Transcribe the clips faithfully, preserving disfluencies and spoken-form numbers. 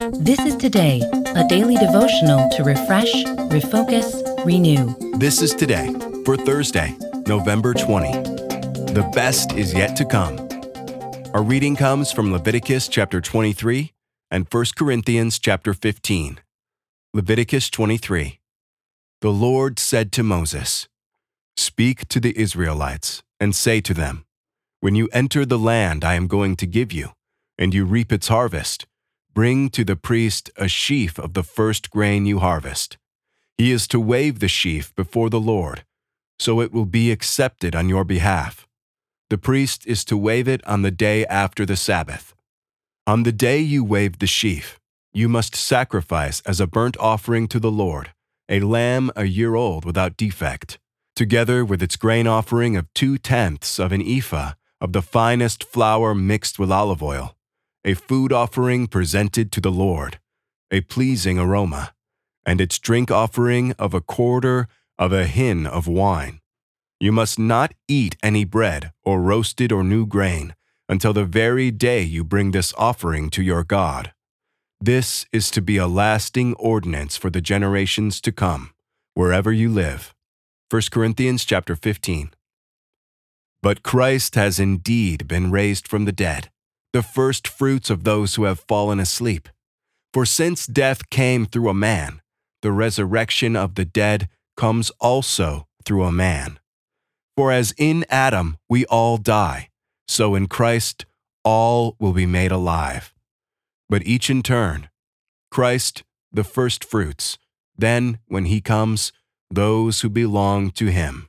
This is Today, a daily devotional to refresh, refocus, renew. This is Today for Thursday, November twentieth. The best is yet to come. Our reading comes from Leviticus chapter twenty-three and First Corinthians chapter fifteen. Leviticus twenty-three. The Lord said to Moses, "Speak to the Israelites and say to them, when you enter the land I am going to give you, and you reap its harvest, bring to the priest a sheaf of the first grain you harvest. He is to wave the sheaf before the Lord, so it will be accepted on your behalf. The priest is to wave it on the day after the Sabbath. On the day you wave the sheaf, you must sacrifice as a burnt offering to the Lord a lamb a year old without defect, together with its grain offering of two-tenths of an ephah of the finest flour mixed with olive oil, a food offering presented to the Lord, a pleasing aroma, and its drink offering of a quarter of a hin of wine. You must not eat any bread or roasted or new grain until the very day you bring this offering to your God. This is to be a lasting ordinance for the generations to come, wherever you live." First Corinthians chapter fifteen. But Christ has indeed been raised from the dead, the first fruits of those who have fallen asleep. For since death came through a man, the resurrection of the dead comes also through a man. For as in Adam we all die, so in Christ all will be made alive. But each in turn, Christ the first fruits, then, when he comes, those who belong to him.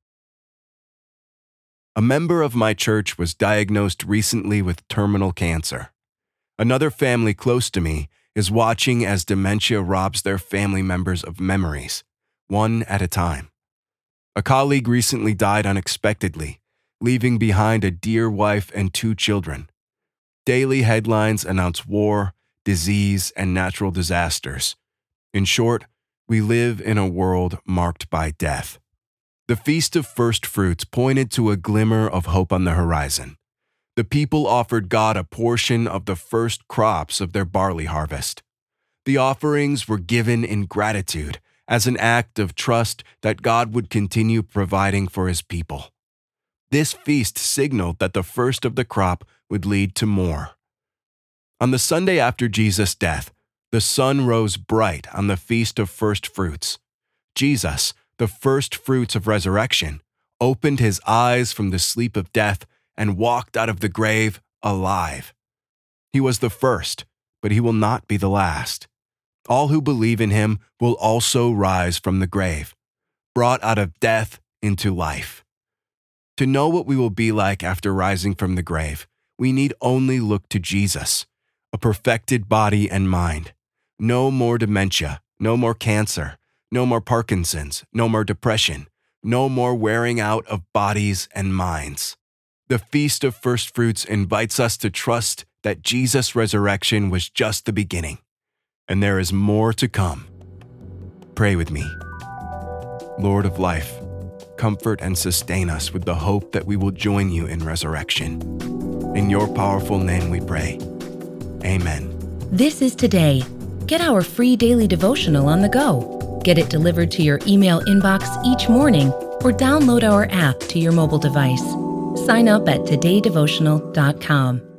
A member of my church was diagnosed recently with terminal cancer. Another family close to me is watching as dementia robs their family members of memories, one at a time. A colleague recently died unexpectedly, leaving behind a dear wife and two children. Daily headlines announce war, disease, and natural disasters. In short, we live in a world marked by death. The Feast of First Fruits pointed to a glimmer of hope on the horizon. The people offered God a portion of the first crops of their barley harvest. The offerings were given in gratitude as an act of trust that God would continue providing for his people. This feast signaled that the first of the crop would lead to more. On the Sunday after Jesus' death, the sun rose bright on the Feast of First Fruits. Jesus, the first fruits of resurrection, opened his eyes from the sleep of death and walked out of the grave alive. He was the first, but he will not be the last. All who believe in him will also rise from the grave, brought out of death into life. To know what we will be like after rising from the grave, we need only look to Jesus, a perfected body and mind. No more dementia, no more cancer, no more Parkinson's, no more depression, no more wearing out of bodies and minds. The Feast of First Fruits invites us to trust that Jesus' resurrection was just the beginning, and there is more to come. Pray with me. Lord of life, comfort and sustain us with the hope that we will join you in resurrection. In your powerful name we pray. Amen. This is Today. Get our free daily devotional on the go. Get it delivered to your email inbox each morning or download our app to your mobile device. Sign up at today devotional dot com.